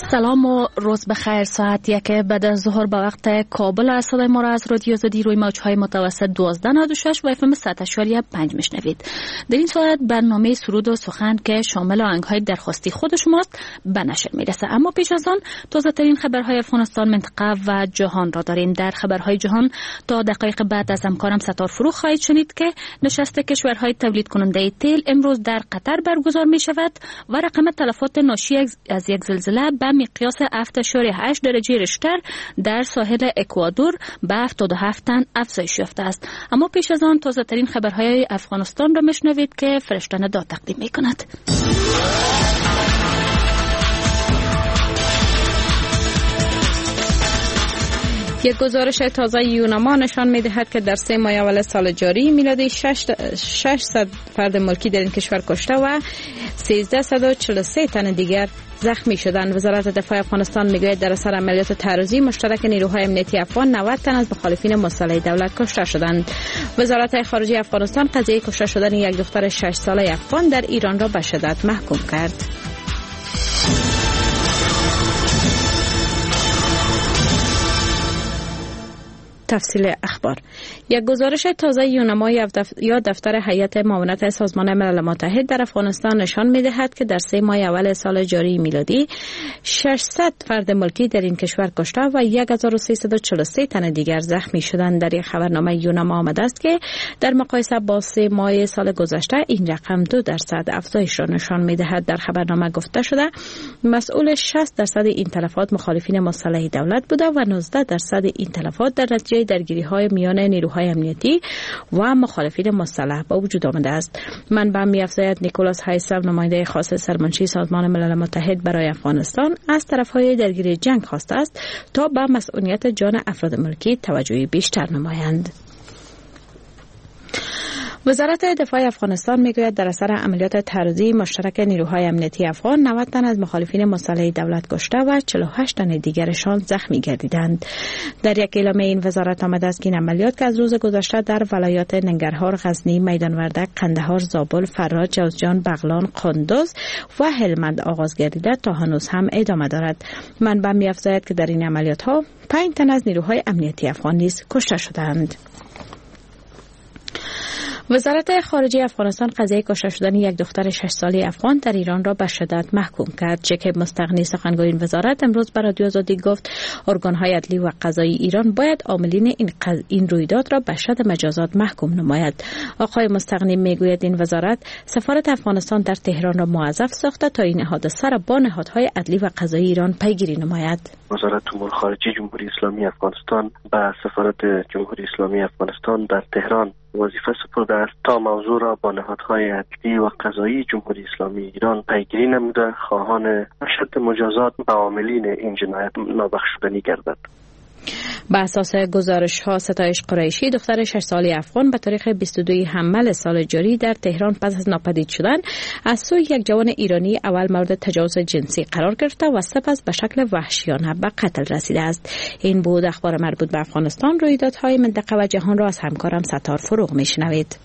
سلام و روز بخیر. ساعت 1 بعد از ظهر به وقت کابل است. صدای ما را از رادیو آزادی روی موج‌های متوسط 1296 و FM 100.5 میشنوید. در این ساعت برنامه سرود و سخن که شامل آهنگ‌های درخواستی خود شماست به نشر میرسه. اما پیش از آن تازه‌ترین خبرهای افغانستان، منطقه و جهان را داریم. در خبرهای جهان تا دقایق بعد از همکارم ستار فروغ خواهید شنید که نشست کشورهای تولید کننده تیل امروز در قطر برگزار می شود و رقم تلفات ناشی از یک زلزله به مقیاس 7.8 درجه ریشتر در ساحل اکوادور به 77 تن افزایش یافته است. اما پیش از آن تازه ترین خبرهای افغانستان را میشنوید که فرشته ندا تقدیم می کند. یک گزارش تازه یونما نشان می‌دهد که در 3 ماه اول سال جاری میلادی 600 فرد ملکی در این کشور کشته و 1343 تن دیگر زخمی شدند. وزارت دفاع افغانستان میگوید در اثر عملیات تعرضی مشترک نیروهای امنیتی افغان 90 تن از مخالفین مسلح دولت کشته شدند. وزارت خارجه افغانستان قضیه کشته شدن یک دختر 6 ساله افغان در ایران را به شدت محکوم کرد. تفصیل اخبار. یک گزارش تازه یونما یا دفتر هیئت معاونت سازمان ملل متحد در افغانستان نشان می‌دهد که در 3 ماه اول سال جاری میلادی 600 فرد ملکی در این کشور کشته و 1343 تن دیگر زخمی شدند. در یک خبرنامه یونما آمده است که در مقایسه با 3 ماه سال گذشته این رقم 2% افزایش را نشان می‌دهد. در خبرنامه گفته شده مسئول 60% این تلفات مخالفین مسلح دولت بوده و 19% این تلفات در نتیجه درگیری‌های میان نیروهای امنیتی و مخالفین مسلح با وجود آمده است. منبع می‌افزاید نیکولاس هایسل، نماینده خاص سرمنشی سازمان ملل متحد برای افغانستان، از طرف‌های درگیری جنگ خواسته است تا به مسئولیت جان افراد ملکی توجهی بیشتر نمایند. وزارت دفاع افغانستان میگوید در اثر عملیات تعرضی مشترک نیروهای امنیتی افغان 90 تن از مخالفین مسلح دولت کشته و 48 تن دیگرشان زخمی گردیدند. در یک اعلامیه این وزارت آمده است که این عملیات که از روز گذشته در ولایات ننگرهار، غزنی، میدان وردک، قندهار، زابل، فراد، جوزجان، بغلان، قندوز و هلمند آغاز گردیده تا هنوز هم ادامه دارد. منبع می‌افزاید که در این عملیات ها 5 تن از نیروهای امنیتی افغان نیز کشته شدند. وزارت خارجه افغانستان قضیه کشته شدن یک دختر 6 ساله افغان در ایران را به شدت محکوم کرد. شکیب مستغنی، سخنگوی این وزارت، امروز به رادیو آزادی گفت ارگان‌های عدلی و قضایی ایران باید عاملین این رویداد را به شد مجازات محکوم نماید. آقای مستغنی میگوید این وزارت سفارت افغانستان در تهران را موظف ساخته تا این حادثه را با نهادهای عدلی و قضایی ایران پیگیری نماید. وزارت امور خارجه جمهوری اسلامی افغانستان به سفارت جمهوری اسلامی افغانستان در تهران وظیفه سپرده است تا موضوع را با نهادهای عدلی و قضایی جمهوری اسلامی ایران پیگیری نموده خواهان اشد مجازات به عاملین این جنایت نابخشودنی گردد. به اساس گزارش ها ستایش قریشی، دختر 6 ساله افغان به تاریخ 22 حمل سال جاری در تهران پس از ناپدید شدن از سوی یک جوان ایرانی اول مورد تجاوز جنسی قرار گرفته و سپس به شکل وحشیانه به قتل رسیده است. این بود اخبار مربوط به افغانستان. رویدادهای منطقه و جهان را از همکارم ستار فروغ میشنوید.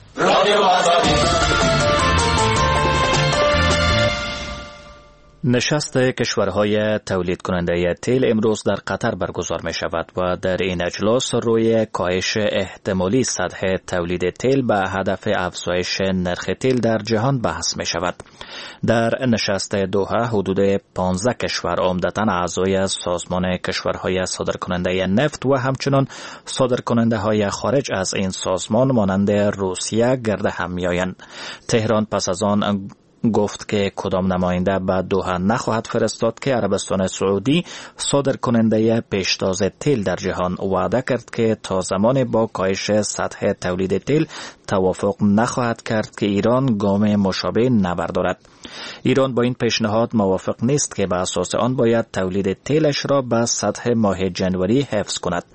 نشست کشورهای تولید کننده تیل امروز در قطر برگزار می شود و در این اجلاس روی کاهش احتمالی سطح تولید تیل به هدف افزایش نرخ تیل در جهان بحث می شود. در نشست دوحه حدود 15 کشور عمدتاً اعضای سازمان کشورهای صادرکننده نفت و همچنین صادرکننده های خارج از این سازمان مانند روسیه گرد هم می آیند. تهران پس از آن گفت که کدام نماینده به دوحه نخواهد فرستاد که عربستان سعودی صادر کننده پیشتاز تیل در جهان وعده کرد که تا زمان با کاهش سطح تولید تیل توافق نخواهد کرد که ایران گام مشابه نبردارد. ایران با این پیشنهاد موافق نیست که به اساس آن باید تولید تیلش را به سطح ماه جنوری حفظ کند.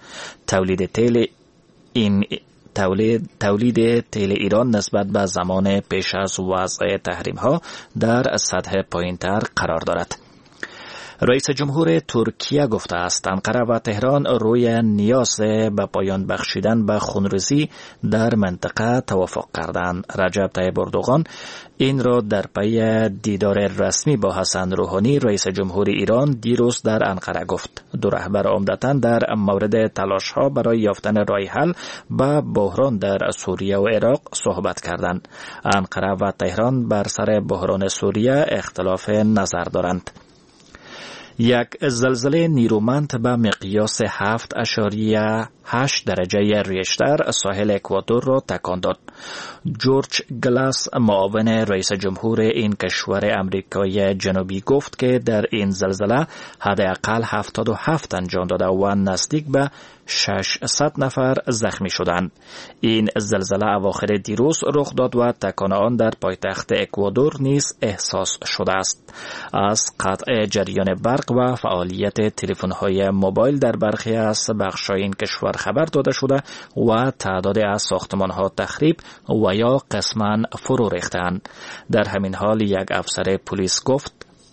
تولید تیل ایران نسبت به زمان پیش از وضع تحریم ها در سطح پایین‌تر قرار دارد. رئیس جمهور ترکیه گفته است انقره و تهران روی نیاز به پایان بخشیدن به خونریزی در منطقه توافق کردند. رجب طیب اردوغان این را در پی دیدار رسمی با حسن روحانی رئیس جمهور ایران دیروز در انقره گفت. دو رهبر عمدتاً در مورد تلاش‌ها برای یافتن راه حل به بحران در سوریه و عراق صحبت کردند. انقره و تهران بر سر بحران سوریه اختلاف نظر دارند. یک زلزله نیرومند به مقیاس 7.8 درجه ریشتر ساحل اکوادور را تکان داد. جورج گلاس معاون رئیس جمهور این کشور امریکای جنوبی گفت که در این زلزله حداقل 77 جان داده و نزدیک به 600 نفر زخمی شدند. این زلزله اواخر دیروز رخ داد و تکان آن در پایتخت اکوادور نیز احساس شده است. از قطع جریان برق و فعالیت تلفن‌های موبایل در برخی از بخش‌های این کشور خبر داده شده و تعداد از ساختمان‌ها تخریب و یا قسماً فرو ریختند. در همین حال یک افسر پلیس گفت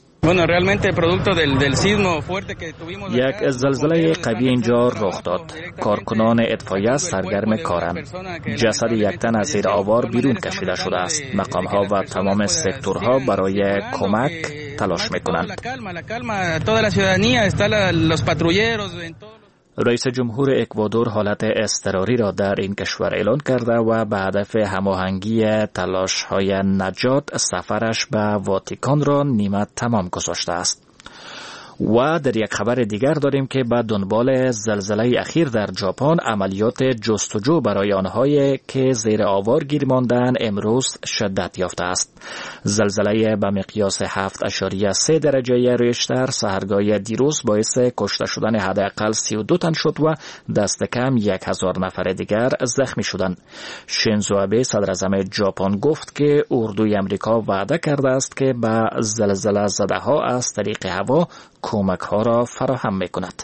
یک زلزله قوی اینجا رخ داد. کارکنان اطفایه سرگرم کارند. جسد یک تن از زیر آوار بیرون کشیده شده است. مقام‌ها و تمام سکتورها برای کمک تلاش می‌کنند. رئیس جمهور اکوادور حالت اضطراری را در این کشور اعلان کرده و به هدف هماهنگی تلاش‌های نجات سفرش به واتیکان را نیمه تمام گذاشته است. و در یک خبر دیگر داریم که به دنبال زلزله اخیر در ژاپن عملیات جستجو برای آنهایی که زیر آوار گیر ماندند امروز شدت یافته است. زلزله به مقیاس 7.3 درجه ریشتر سحرگاه دیروز باعث کشته شدن حداقل 32 تن شد و دست کم 1000 نفر دیگر زخمی شدند. شینزو آبه صدر اعظم ژاپن گفت که اردوی آمریکا وعده کرده است که به زلزله زده ها از طریق هوا کمک ها را فراهم می کند.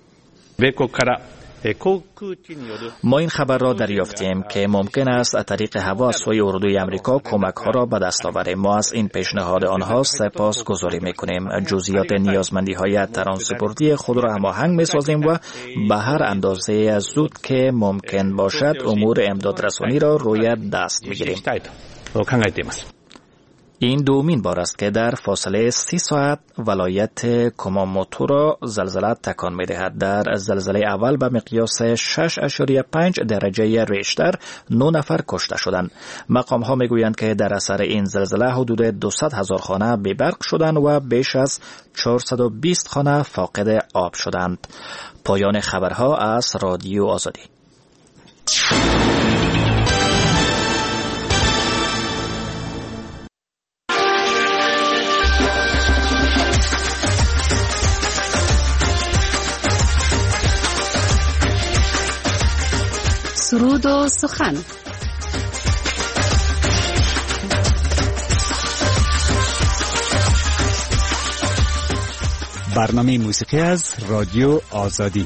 ما این خبر را دریافتیم که ممکن است از طریق هوا از سوی اردوی آمریکا کمک ها را به دست آوریم. ما از این پیشنهاد آنها سپاسگزاری میکنیم. جزئیات نیازمندی های ترانسپورتی خود را هماهنگ میسازیم و به هر اندازه زود که ممکن باشد امور امدادرسانی را روی دست میگیریم. این دومین بار است که در فاصله 30 ساعت ولایت کوماموتو را زلزله تکان می‌دهد. در زلزله اول به مقیاس 6.5 درجه ریشتر 9 نفر کشته شدند. مقام‌ها می‌گویند که در اثر این زلزله حدود 200,000 خانه بی‌برق شدند و بیش از 420 خانه فاقد آب شدند. پایان خبرها از رادیو آزادی. سرود و سخن. برنامه موسیقی از رادیو آزادی.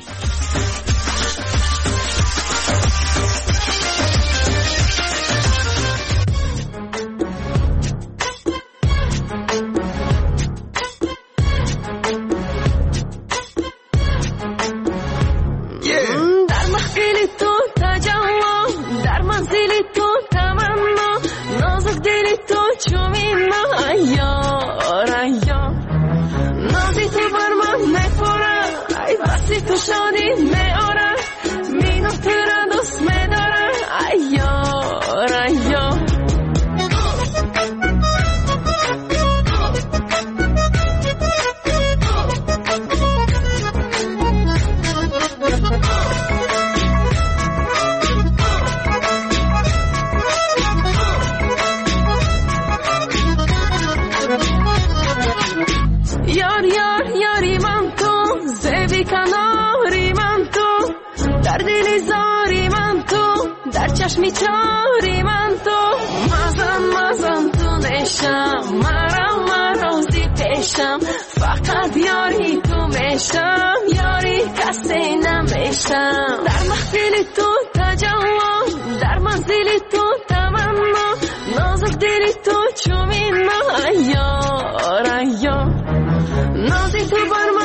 میچاری من تو مزم تو نشم مرا زی پیشم فقط یاری تو میشم یاری کسی نمیشم در محفل تو تجمع در منزل تو تمنا نازک دل تو چومین ما ایار نازی تو بر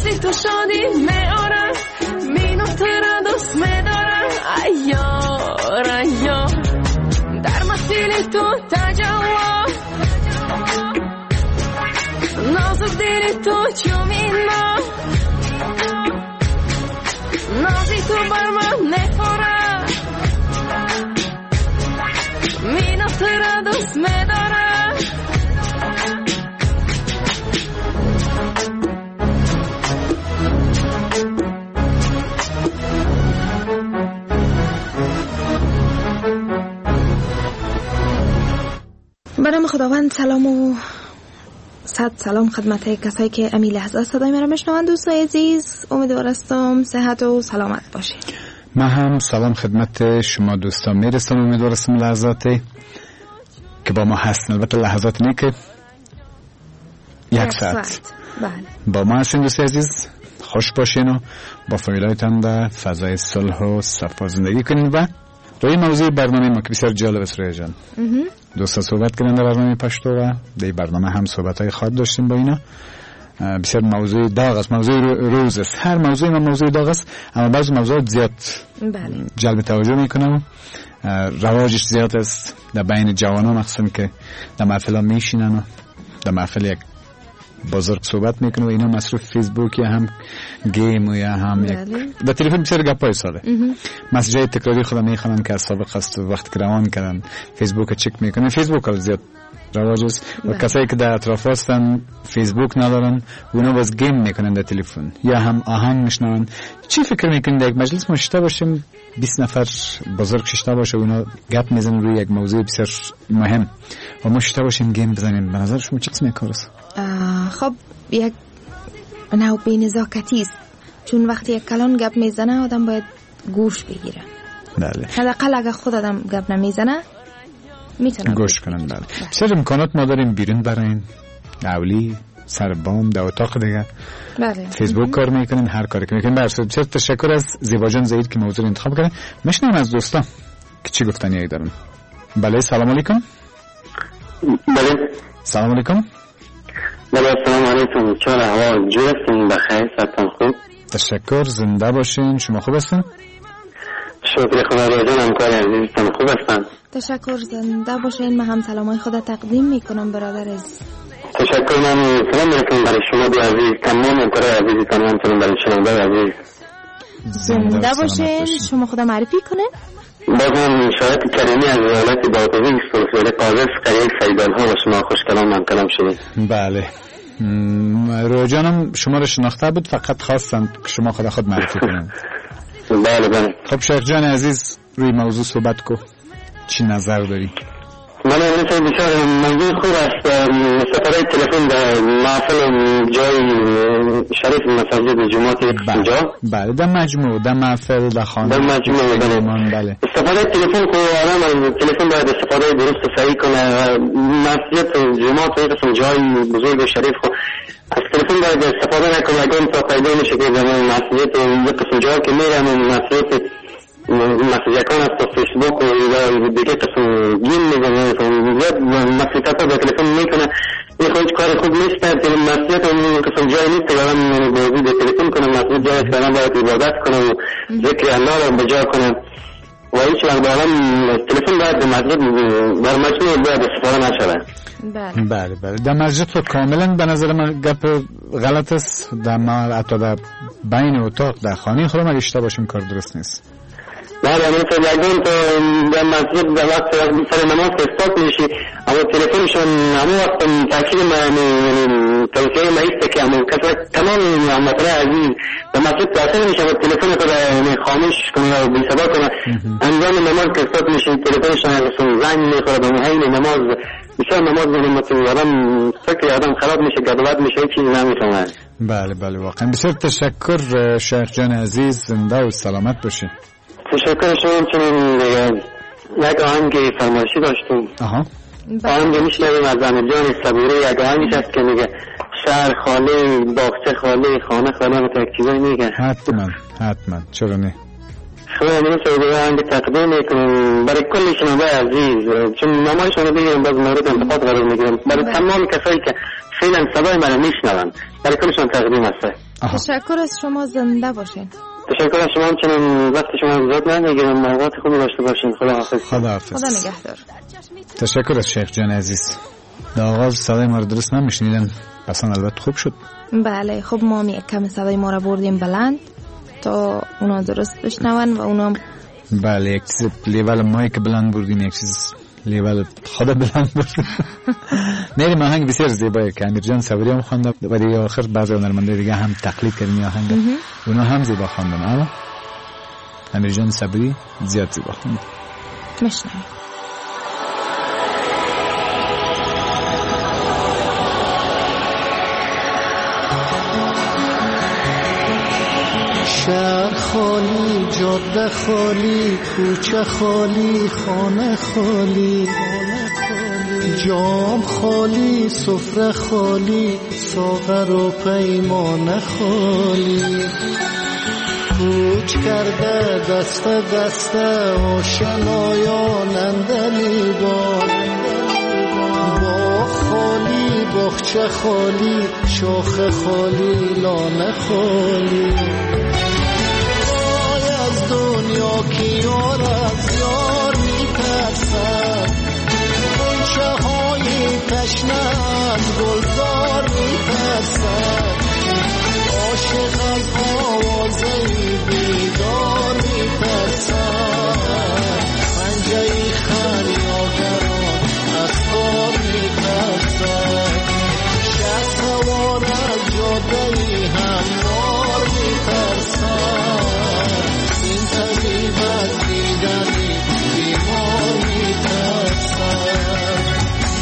نازی تو شادی میارم مینو تو را دوست میدارم ایار ایار در مسیلی تو تجاوز نازو دیلی تو چومینا نازی تو بر من نخورم مینو تو را دوست میدارم به نام خداوند. سلام و صد سلام خدمت کسایی که امی لحظه صدای مرا میشنوند. دوستای عزیز، امیدوارم صحت و سلامت باشید. من هم سلام خدمت شما دوستان میرسم. امیدوارم لحظاتی که با ما هستن، البته لحظات نه که یک ساعت بله. با ما هستین دوستای عزیز. خوش باشین و با فامیلایتان در فضای صلح و صفا زندگی کنین. و روی موضوع برنامه ما که بسیار جالب است روی جان دوستا صحبت کردن در برنامه پشتو و در برنامه هم صحبت‌های خاص داشتیم با اینا. بسیار موضوع داغ است، موضوع روز است. هر موضوعی ما موضوع داغ است، اما بعضی موضوعات زیاد جلب توجه میکنه و رواجش زیاد است در بین جوانان، مخصوصا که در محفل ها میشینن و در محفل یک بزرگ صحبت میکنه و اینا مصروف فیسبوک یا هم گیم و یا هم در تلفن بسیار گپای ساله. مسیجای تکراری خودم میخوانم که از سابق است و وقت که روان کردن فیسبوک چک میکنن. فیسبوک زیاد رواج است و کسایی که در اطراف هستن فیسبوک ندارن اونا باز گیم میکنن در تلفن یا هم آهنگ میشنون. چی فکر میکنید در یک مجلس ما شتا باشیم 20 نفر بزرگ شتا باشه اونا گپ میزنن روی یک موضوع بسیار مهم و ما شتا باشیم گیم بزنیم؟ به نظر شما چه قسم کار است؟ خب یک نوع بی‌نزاکتی است، چون وقتی یک کلان گپ میزنه آدم باید گوش بگیره. بله. حداقل اگه خود آدم گپ نمیزنه میتونن گوش کنن. بله. بسیار امکانات ما داریم بیرون برین، اولی سر بام در اتاق دیگه. بله. فیسبوک کار میکنین، هر کاری که میکنین. بسیار تشکر از زیبا جان زید که موضوع انتخاب کردن. میشنم از دوستان که چی گفتنی دارن. بله سلام علیکم. بله سلام علیکم. بله سلام علیکم. چرا هوا جو هستین؟ بخیر، صحتتان خوب؟ تشکر، زنده باشین. شما خوب هستین؟ شکر خدا. جان همکار عزیزتان خوب هستن؟ تشکر، زنده باشین. من هم سلامای خدا تقدیم میکنم برادر عزیز. تشکر. من سلام میکنم برای شما دو عزیز، تمام همکار عزیزتان. من سلام برای شنونده عزیز. زنده باشین. شما خدا معرفی کنین. بازم شاید کریمی از ولایت باغوزی سلسله قاضی قریه سیدالها و شما خوشکلام من کلام شدید. بله. روی جانم شما رو شناخته بود، فقط خواستم که شما خود معرفی کنید. بله بله. خب شیخ جان عزیز روی موضوع صحبت کو، چی نظر داری؟ بله بسیار موضوع خوب است. استفاده تلفن در محفل جای شریف مساجد جمعات اینجا. بله در مجموع، در محفل، در خانه، در مجموع. بله. استفاده تلفن کو آدم از تلفن باید استفاده درست و صحیح کنه. مسجد جمعات یک قسم جای بزرگ و شریف خو از تلفن باید استفاده نکنه. اگر تا پیدا میشه که در مسجد یک قسم جای که میرن مسجد مسیجکان است و فیسبوک و دیگه قسم گیم میزنه زیاد مسیجت ها به تلفن میکنه. این خودش کار خوب نیست. مسیجت هم قسم جای نیست که آدم بازی به تلفن کنه. مسیجت جای است که آدم باید عبادت کنه و ذکر الله را بجا کنه و هیچ وقت با آدم تلفن باید به مسجد در مجموع باید استفاده نشده. بله بله. در مسجد تو کاملا به نظر من گپ غلط است. در ما حتی در بین اتاق در خانه خودم اگه اشتباه باشیم کار درست نیست. بله مثل یکدون تو در مسجد در وقت سر نماز استاد میشی اما تلفنشون همون وقت تاکید توصیه ما ایسته که همون تمام مطلع عزیز در مسجد تاثیر میشه و تلفن خود خاموش کنه و بی صدا کنه. انجام نماز که استاد میشی تلفنشون زنگ میخوره به محیل نماز. بسیار نماز میگیم آدم فکر آدم خراب میشه، گدوات میشه، هیچ چیزی نمیفهمه. بله بله واقعا بسیار تشکر شیخ جان عزیز، زنده و سلامت باشین. تشکر شما. چنین یک آهنگ فرمایشی داشتیم. آهنگ میشنویم از زن جان صبوری. یک آهنگش هست که میگه شهر خالی، باغچه خالی، خانه خالی. هم یک چیزایی میگه. حتما چرا نه. خب امروز به آهنگ تقدیم میکنم برای کل شنونده عزیز، چون نمایشون رو بگیرم باز مورد انتقاد قرار میگیرم. برای تمام کسایی که فعلا صدای من رو میشنون برای کلشون تقدیم هست. تشکر از شما، زنده باشین. تشکر از شما، همچنین وقت شما زیاد نگیرم، موقعات خوبی داشته باشین. خدا حافظ. خدا نگهدار. تشکر از شیخ جان عزیز. در آغاز صدای ما رو درست نمیشنیدن، اصلا البته خوب شد. بله خب ما هم یک کم صدای ما رو بردیم بلند تا اونا درست بشنون و اونا بله یک چیز لیول مایک بلند بردیم، یک چیز لیول خدا بلند بردیم. نه آهنگ بسیار زیبایی که امیر جان صبری هم خوانده و دیگه آخر بعضی هنرمنده دیگه هم تقلید کردن آهنگ، اونا هم زیبا خواندن، اما امیر جان صبری زیاد زیبا خوند. مشنویم. شهر خالی، جاده خالی، کوچه خالی، خانه خالی، جام خالی، سفره خالی، ساغر و پیمانه خالی. کوچ کرده دست دست آشنایان اندلیبان، باغ خالی، باغچه خالی، شاخه خالی، لانه خالی. دنیا کی یار از یار میترسد، غنچه های تشنه از گلزار میترسد، عاشق از آوازه بیدار میترسد، پنجه خریادران از کار میترسد، شه سوار از جاده هموار میترسد، این طبیب از دیدنی بیمار میترسد.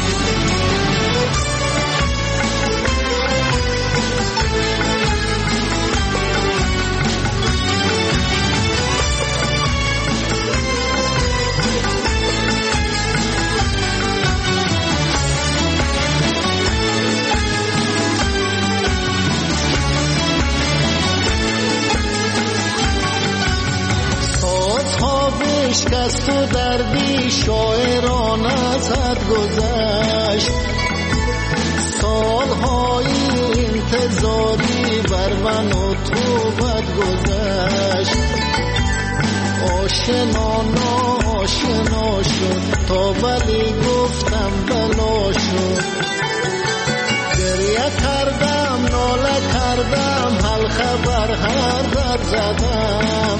شکست و دردی شاعران از حد گذشت، سالهای انتظاری بر من و تو بد گذشت، آشنا ناآشنا شد تا ولی گفتم بلا شد، گریه کردم ناله کردم حل خبر هر در زدم،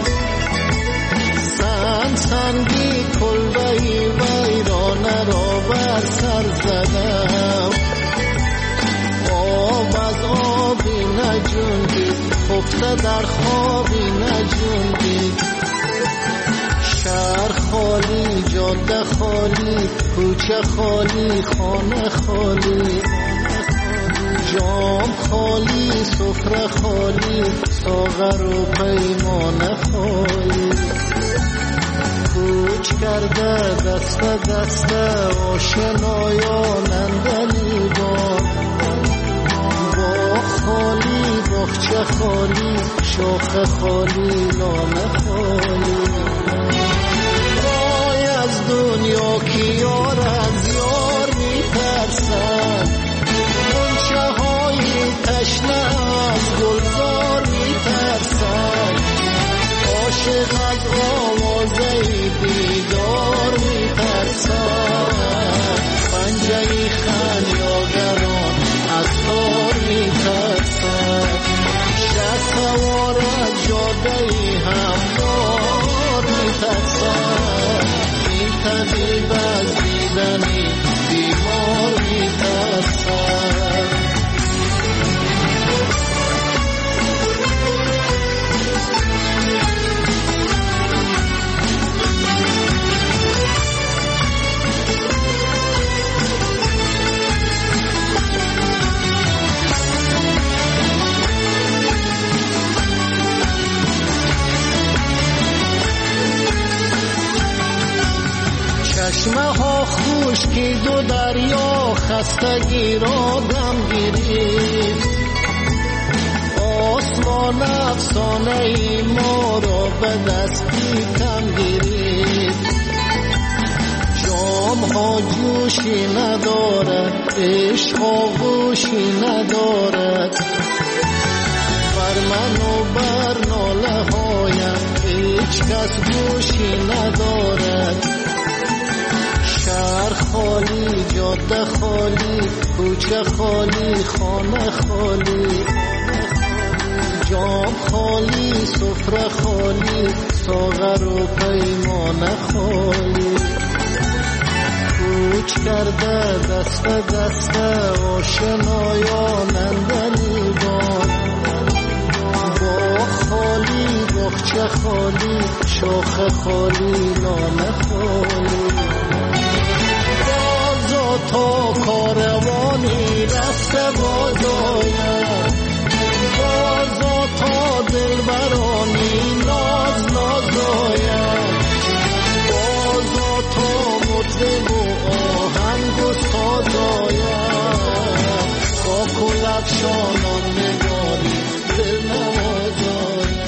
سنگی کلبهی ویرانه را بر سر زدم، آب از آبی نجوندید خفته در خوابی نجوندید، شهر خالی، جاده خالی، کوچه خالی، خانه خالی، جام خالی، سفره خالی، ساغر و پیمانه خالی. کوچ کرده دست دست آشنایان اندلیبان، باغ خالی، باغچه خالی، شاخه خالی، لانه خالی. وای از دنیا کی یار از یار میترسد، غنچه های تشنه از گلزار میترسد، عاشق از آوازه بیدار میترسد، پنجه خریادران از کار میترسد، شه سوار از جاده هموار میترسد، این طبیب از دیدنی بیمار میترسد. چشمه ها خشکی دو دریا خستگی را دم گیرید، آسمان افسانه ای ما را به دستی کم گیرید، جام ها جوشی ندارد، عشق ها گوشی ندارد، کس گوشی ندارد. شهر خالی، جاده خالی، کوچه خالی، خانه خالی، جام خالی، سفره خالی، ساغر و پیمانه خالی. کوچ کرده دست دست آشنایان اندلیبان. باغ خالی، باغچه خالی، شاخه خالی، لانه خالی. بازا تا کاروانی رفته بازاید، بازا تا دلبرانی ناز نازاید، بازا تا مطرب و آهنگ و سازاید، با کلفشانان نگاری دل نوازاید.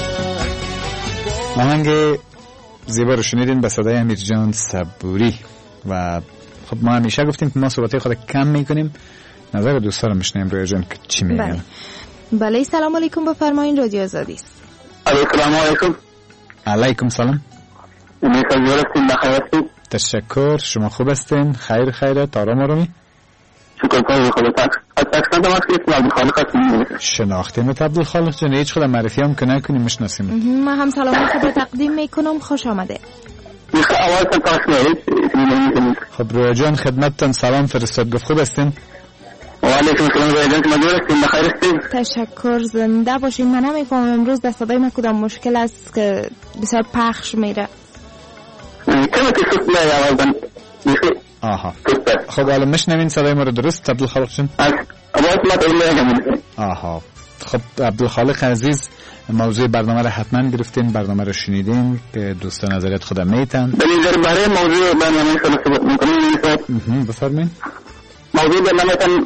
آهنگ زیبا رو شنیدین به صدای امیرجان صبوری. و خب ما همیشه گفتیم که ما صحبتای خود کم میکنیم، نظر دوستا رو میشنیم. رویا جان که چی میگن؟ بله سلام علیکم، بفرمایین، رادیو آزادی است. السلام علیکم. علیکم سلام. میخوام هستین بخیر هستین؟ تشکر، شما خوب هستین؟ خیرت، آرام آرامی؟ شکر کنم خودتان. از اکسنت ما اسم عبدالخالق هستیم. شناختیمت عبدالخالق جان؟ هیچ خود معرفی هم که نکنیم مشناسیم. من هم سلام خود تقدیم میکنم، خوش آمده. اولتان پاس خب رویا جان خدمتتان سلام فرستاد، گفت خوب هستین؟ و علیکم السلام رویا جان، مجبور هستین بخیر هستین؟ تشکر، زنده باشین. من نمیفهمم امروز در صدای من کدام مشکل است که بسیار پخش میره. کمی که سوست میره آوازن. آها خب حالا مشنوین صدای ما رو درست عبدالخالق جان؟ آواز ما تقلیل. آها خب عبدالخالق عزیز، موضوع برنامه رو حتما گرفتین، برنامه رو شنیدین که دوستان نظریات خودم میتن. بنظر برای موضوع برنامه صحبت میکنیم. بفرمایید. موضوع برنامه تن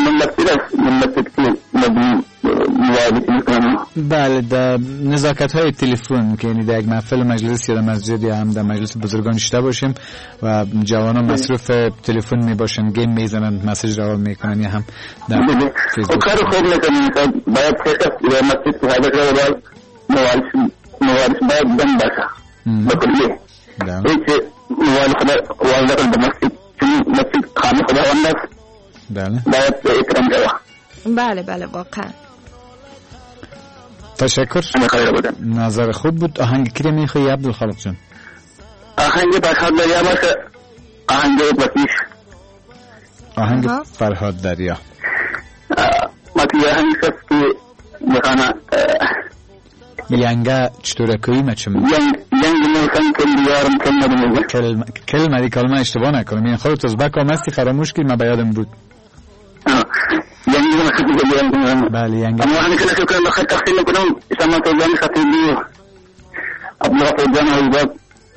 بله، در نزاکت های تلفن که یعنی در یک محفل مجلس یا در مسجد یا هم در مجلس بزرگان شده باشیم و جوانان مصروف تلفن می باشن، گیم میزنن، مسیج رو میکنن یا هم در فیسبوک. کار خوب میکنن. باید فکر در مسجد که حاضر رو موارس باید دم باشه بکلیه. هیچ موارس خدا واضح در مسجد، چون مسجد خانه خدا وند است. بله باید اکرام جواب. بله واقعا. تشکر، نظر خوب بود. آهنگ کی میخوای عبدالخالق جان؟ آهنگ فرهاد دریا باشه. آهنگ بسیش. آهنگ فرهاد دریا. ماتی آهنگ است که میخوانه ینگه چطوره کوی مچم ینگ موسم کل دیارم کلمه اشتباه نکنم. این خودت از بکام هستی فراموش که ما بیادم بود. بله ینگه اما همین که نشکر الله خیلی تقسیم کنم اسم توزانی خطیبی عبدالغفور جان حضرت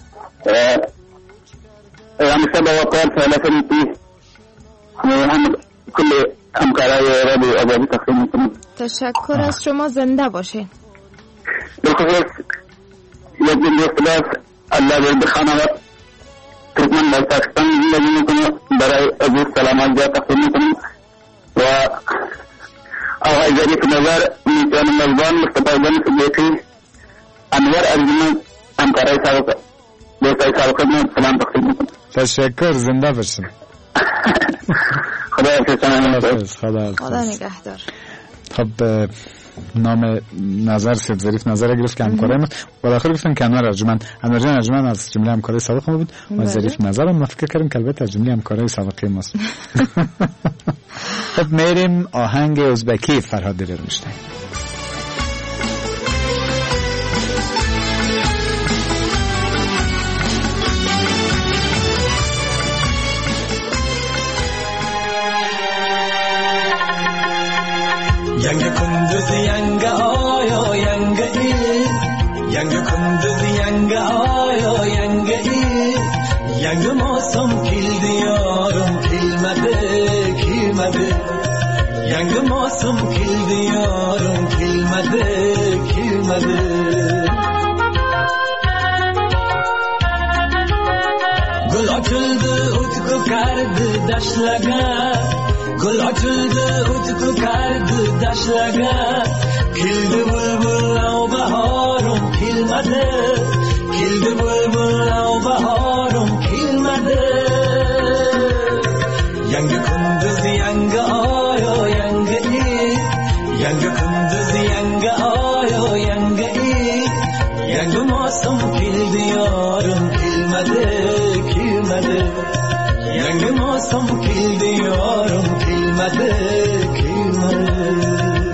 همیشه با وقال فعلا فریدی هم کل همکارای رادیو آزادی تقسیم کنم. تشکر از شما، زنده باشین. بالخصوص یک دن دوست باز الله بخانه و ترکمن در پاکستان زندگی میکنه، برای عزیز سلامت جا تقسیم میکنم و آقای ظریف نظر میتوان مزبان مصطفی جان صدیقی انور ارجمند همکارای سابق دوستای سابق من سلام تقسیم میکنم. تشکر، زنده باشین. خدا حافظ. خدا نگهدار. خب نام نظر سید ظریف نظر گرفت که همکارای ما و آخر گفتن که انور ارجمند از جمله همکارای سابق ما بود و ظریف نظر هم فکر کردیم که البته از جمله همکارای سابقه ماست. خب میریم آهنگ ازبکی فرهاد دریا رو میشنویم. Yanga kunduz yanga oyo yanga yanga kunduz yanga oyo yanga yanga mosam kildi yorum kilmadi yanga mosam kildi yorum kilmadi gul ochildi utku kardi dashlaga gul ochildi utku kardi dashlaga kildi bulbul bahorum kilmadi yangi kunduz yangi oy yangi it yangi mavsum keldi yorim kelmadi kelmadi yangi mavsum keldi yorim kelmadi kelmadi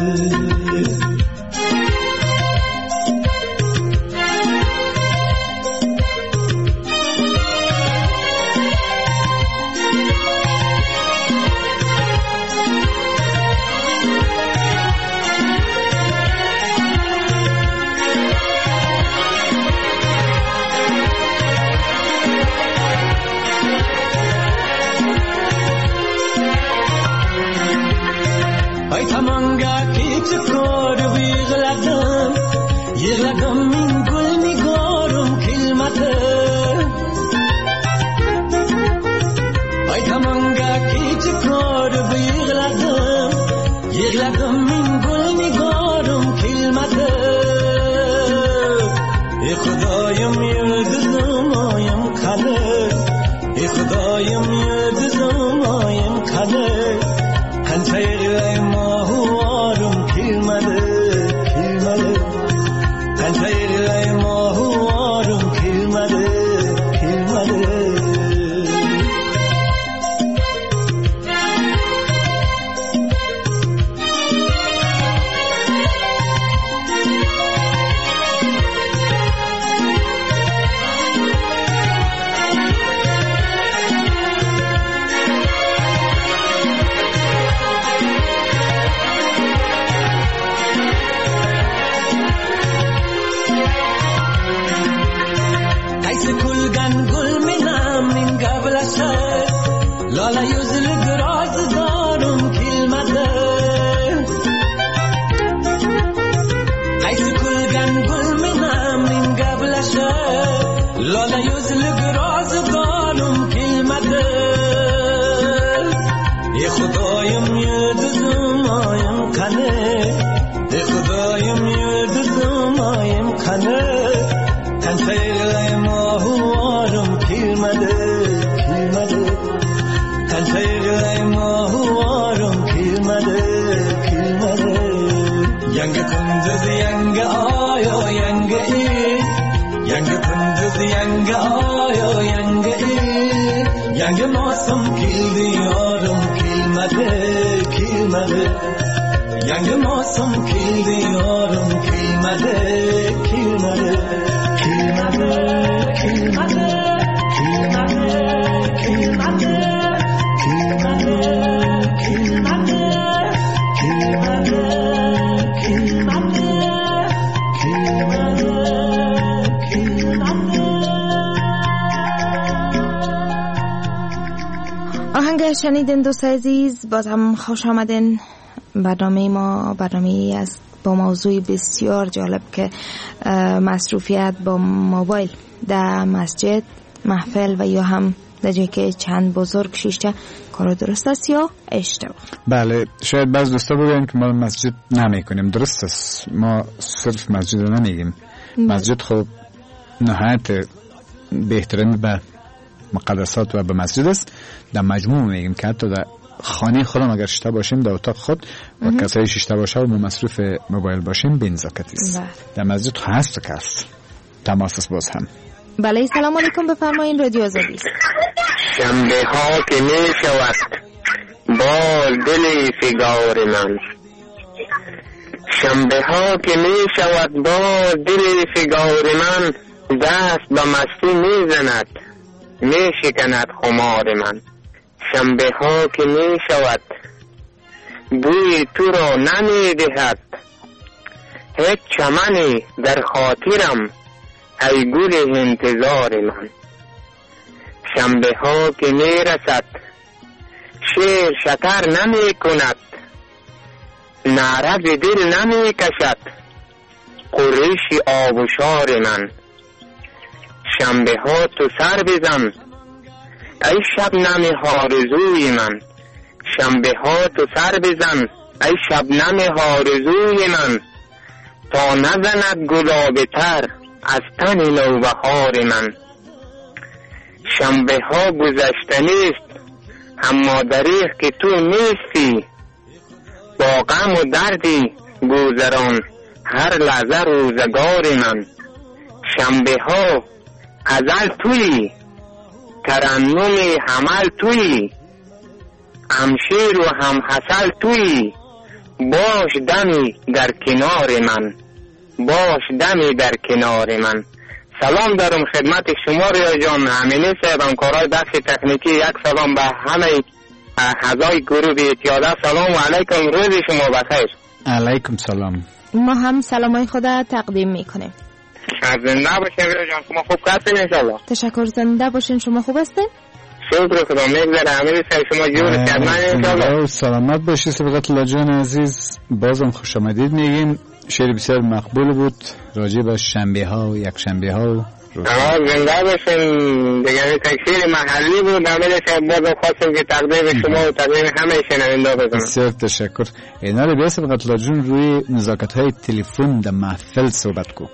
yangi mavsum keldi yorim kelmadi kelmadi yangi mavsum keldi yorim kelmadi kelmadi kelmadi kelmadi kelmadi kelmadi kelmadi kelmadi آهنگ شنیدین دوست عزیز، باز هم خوش آمدین. برنامه ما برنامه است با موضوع بسیار جالب که مصروفیت با موبایل در مسجد، محفل و یا هم در جایی که چند بزرگ شیشه کار درست است یا اشتباه. بله، شاید بعض دوستا بگن که ما مسجد نمی کنیم. درست است، ما صرف مسجد رو نمیگیم. مسجد خب نهایت بهترین به مقدسات و به مسجد است. در مجموع میگیم که حتی در خانه خودم اگر شیشه باشیم در اتاق خود و کسایی شیشه باشه و مصروف موبایل باشیم بینزاکتی است. در مسجد هست که هست. تماس است باز هم. بله، سلام علیکم، بفرمایید. رادیو آزادی است. شنبه ها که می شود با دل فگار من، شنبه ها که می شود با دل فگار من، دست به مستی می زند می شکند خمار من. شنبه ها که می شود بوی تو را نمی دهد هیچ چمنی در خاطرم ای گل انتظار من. شنبه ها که می رسد شیر شکر نمی کند، نعره به دل نمی کشد قریش آبشار من. شنبه ها تو سر بزن ای شبنم آرزوی من، شنبه ها تو سر بزن ای شبنم آرزوی من، تا نزند گلاب تر از تن نوبهار من. شنبه ها گذشتنی است اما دریغ که تو نیستی، با غم و دردی گذران هر لحظه روزگار من. شنبه ها ازل توی ترنم حمل توی، همشیر و هم حسل توی، باش دمی در کنار من، باش دمی در کنار من. سلام دارم خدمت شما ریا جان امینی صاحب، همکارای بخش تکنیکی. یک سلام به همه اعضای گروه اتحادیه. سلام علیکم، روز شما بخیر. علیکم سلام. ما هم سلامای خود تقدیم میکنیم. زنده باشین ریا جان، شما خوب هستین انشالله؟ تشکر، زنده باشین. شما خوب هستین؟ شکر خدا. میگذره امیر صاحب شما جور سیدمن انشالله. سلامت باشی صبغت الله جان عزیز. بازم خوش آمدید میگیم. شعر بسیار مقبول بود راجع به شنبه ها و یک شنبه ها. زنده باشین دیگه. تکشیر محلی بود امیر صاحب، بازم خواستم که تقدیم شما و تقدیم همه شنونده بزنم. بسیار تشکر. اینا رو بیا صبغت الله جان روی نزاکت های تلفن در محفل صحبت کو.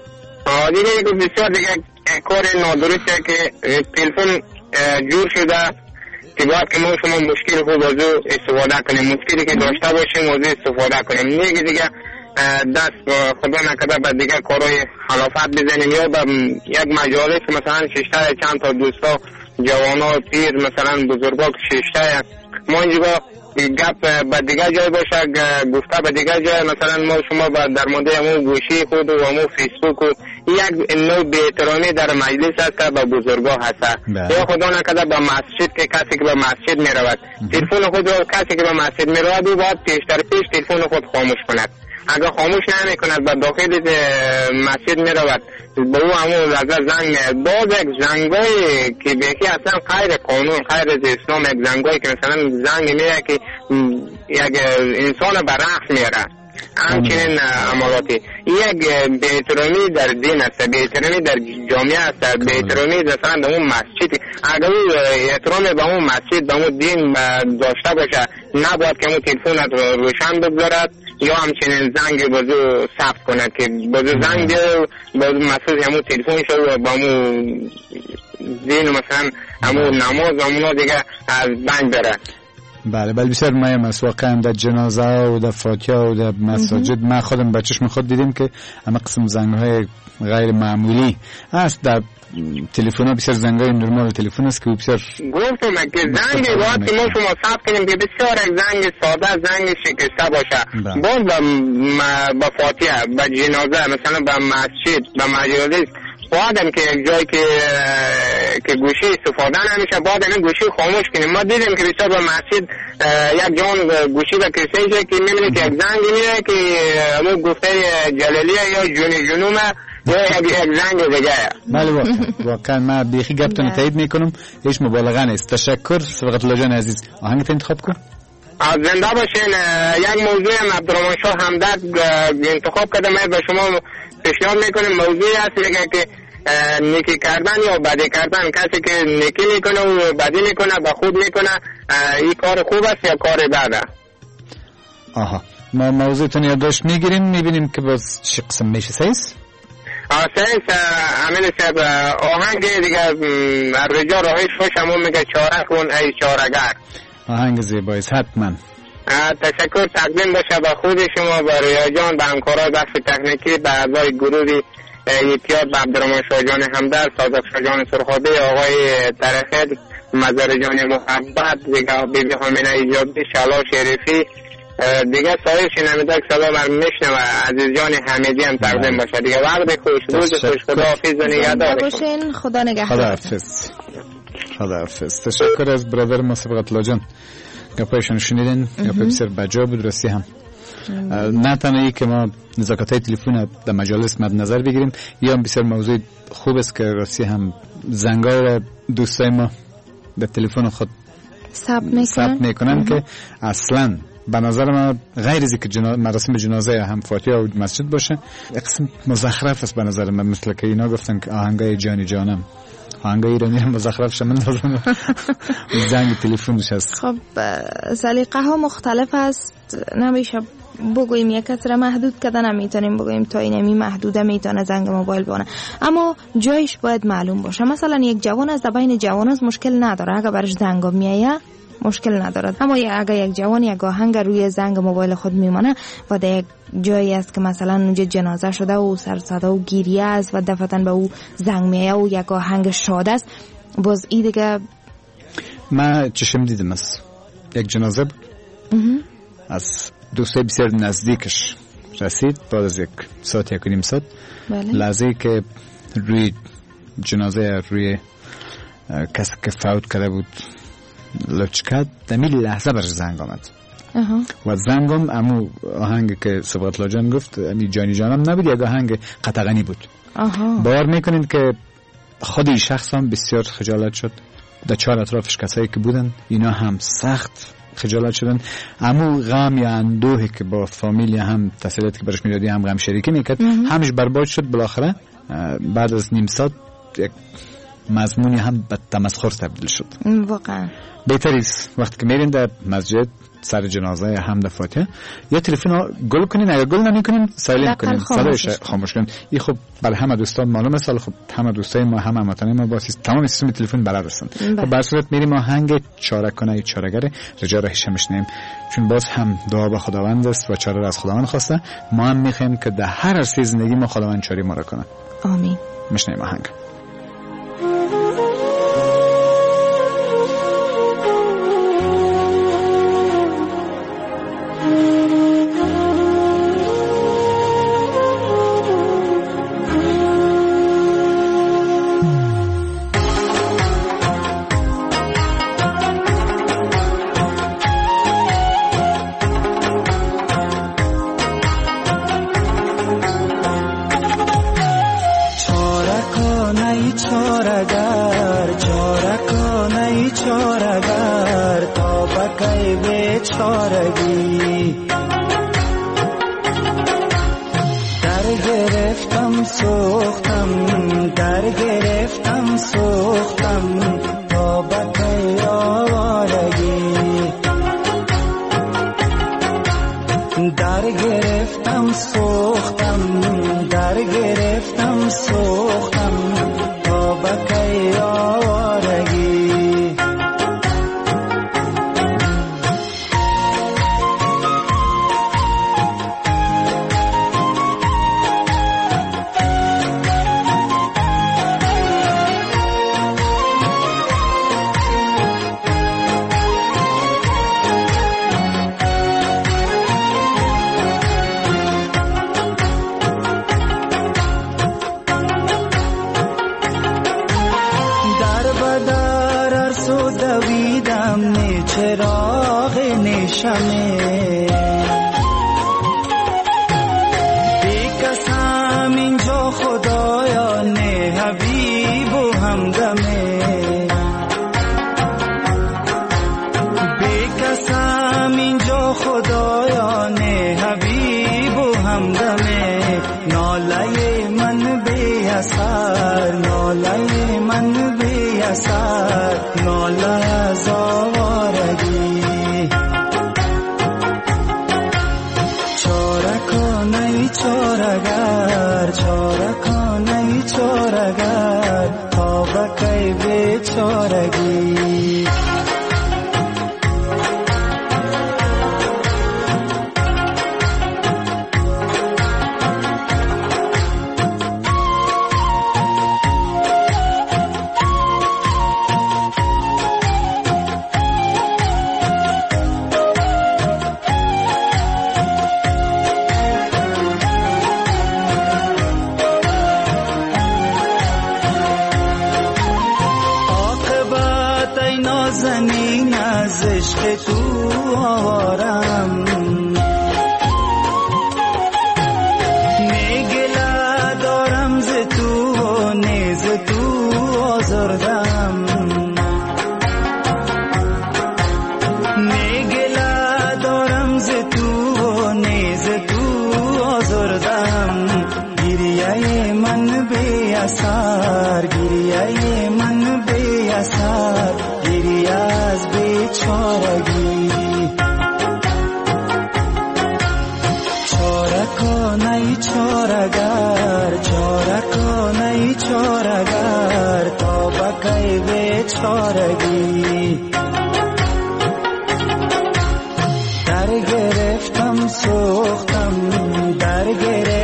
دیگه بسیار دیگه کار نادرسته که تلفن جور شده که باید که ما شما مشکل خوب از او استفاده کنیم، مشکلی که داشته باشیم از او استفاده کنیم. دیگه دست خدا نکرده به دیگه کارهای خلافت بزنیم یا به یک مجالس مثلا ششته چند تا دوستا جوانا پیر مثلا بزرگا که ششته ما اینجا گپ به دیگه جای باشه، گفته به دیگه جای مثلا ما شما در مورد همون گوشی خود و همون فیسبوک و یک نوع بی‌احترامی در مجلس هست که به بزرگا هست. یا خدا نکرده به مسجد که کسی که به مسجد می رود تلفن خود رو کسی که به مسجد می رود او باید پیشتر پیش تلفن خود خاموش کند. اگر خاموش نمی کند به داخل مسجد می رود به او همون لحظه زنگ می باز یک زنگایی که بیخی اصلا غیر قانون غیر از اسلام، یک زنگایی که مثلا زنگ میره که یک انسان به رقص میره، همچنین عملاتی. یک بی‌احترامی در دین است، بی‌احترامی در جامعه است، بی‌احترامی مثلا به اون مسجد. اگر او احترام به اون مسجد به اون دین داشته باشه نباید که اون تلفن روشن بگذارد یا همچنین زنگ بازو ثبت کند که بازو زنگ بیاره بازو مسئول همون تلفن شد و با همون دین و مثلا همون نماز و همون دیگه از بند بره. بله بسیار مهم است. واقعا در جنازه و در فاتحه و در مساجد ما خودم به چشم خود دیدیم که همه قسم زنگ‌های غیر معمولی است. در تلفن ها بسیار زنگ‌های نرمال تلفن است که بسیار گفتم که زنگ باید که ما شما ثبت کنیم که بسیار یک زنگ ساده، زنگ شکسته باشه. باز با فاتحه، با جنازه، مثلا با مسجد، با مجالس باید که یک جایی که گوشی استفاده نمیشه باید این گوشی خاموش کنیم. ما دیدیم که بسیار به مسجد یک جان گوشی به کسی که میبینه که یک زنگ میره که همون گفته جلالیه یا جنومه یا یک زنگ دیگه. بله واقعا من بیخی گپتون تایید میکنم، هیچ مبالغه نیست. تشکر صبغت الله جان عزیز. آهنگت انتخاب کن. زنده باشین. یک موضوع هم عبدالرحمن شاه همدرد انتخاب کرده، من به شما پیشنهاد میکنم. موضوعی هست که نیکی کردن یا بدی کردن. کسی که نیکی میکنه و بدی میکنه به خود میکنه، این کار خوب است یا کار بده؟ آها، ما موضوعتون یادداشت میگیریم، میبینیم که باز چه قسم میشه. سیس امین صاحب آهنگ دیگه الرجال راهش خوش همون میگه چاره کن ای چاره‌گر. آهنگ زیبایی حتما. تشکر تقدیم باشه به خود شما، به ریا جان، به همکارای بخش تکنیکی، به اعضای گروه اتحاد، به عبدالرحمن شاه جان همدرد، صادق شاه جان سرخابی، آقای ترخیل، مظهر جان محبت، دیگه بیبی حامینه ایجابی، شلا شریفی، دیگه سایر شنونده که صدا من میشنوه عزیز جان حمیدی هم تقدیم باشه. دیگه وقت خوش، روز خوش، خدا حافظ و نگهدارتون. خدا نگهدار. خدا حافظ. تشکر از برادر ما صبغت الله جان. گپایشون شنیدین، گپای بسیار بجا بود. راستی هم نه تنهایی که ما نزاکت‌های تلفن در مجالس مد نظر بگیریم، یا هم بسیار موضوع خوب است که راستی هم زنگای دوستای ما در تلفن خود ثبت میکنن که اصلا به نظر ما غیر از اینکه مراسم جنازه هم فاتحه و مسجد باشه، یک قسم مزخرف است به نظر من. مثل که اینا گفتن که آهنگای جانی جانم، آهنگای ایرانی مزخرف شمن لازم زنگ تلفنش هست. خب سلیقه ها مختلف است، نمیشه بگوییم یک کس را محدود کردن، نمیتونیم بگوییم تا اینمی محدوده میتونه زنگ موبایل بانه، اما جایش باید معلوم باشه. مثلا یک جوان از بین جوان از مشکل نداره، اگر برش زنگ میایه مشکل ندارد. اما اگر یک جوان یک آهنگ روی زنگ موبایل خود میمانه و در یک جایی است که مثلا اونجا جنازه شده و سر صدا و گریه است و دفعتاً به او زنگ میایه و یک آهنگ شاد است، باز این دیگه ما چشم دیدم از یک جنازه از دوستای بسیار نزدیکش رسید بعد از 1 ساعت 1.5 ساعت. لحظه‌ای که روی جنازه روی کسی که فوت کرده بود لچ کرد، دمی لحظه برش زنگ آمد و زنگم امو آهنگ که سبقت لاجان گفت امی جانی جانم نبود، یک آهنگ قطغنی بود. باور میکنید که خودی شخص هم بسیار خجالت شد. در 4 اطرافش کسایی که بودن اینا هم سخت خجالت شدن. امو غم یا اندوهی که با فامیل هم تسلیت که برش میدادی هم غم شریکی میکرد همش برباد شد. بالاخره بعد از نیم ساعت یک مضمونی هم به تمسخر تبدیل شد. واقعا بهتریست وقتی که میرین در مسجد سر جنازه حمد فاتحه یا تلفن گل کنین، اگر گل نمیکنین سایلنت کنین، صدایش خاموش کنین. این خب برای همه دوستان معلومه، سال خب همه دوستای ما هم هموطنان ما باسی تمام سیستم تلفن بلد هستن. خب بر صورت میریم آهنگ چاره کنه چاره‌گر رجا راهش میشنیم، چون باز هم دعا به خداوند است و چاره را از خداوند خواسته. ما هم میخوایم که در هر عرصه زندگی ما خداوند چاری ما را کنه. آمین. میشنیم آهنگ.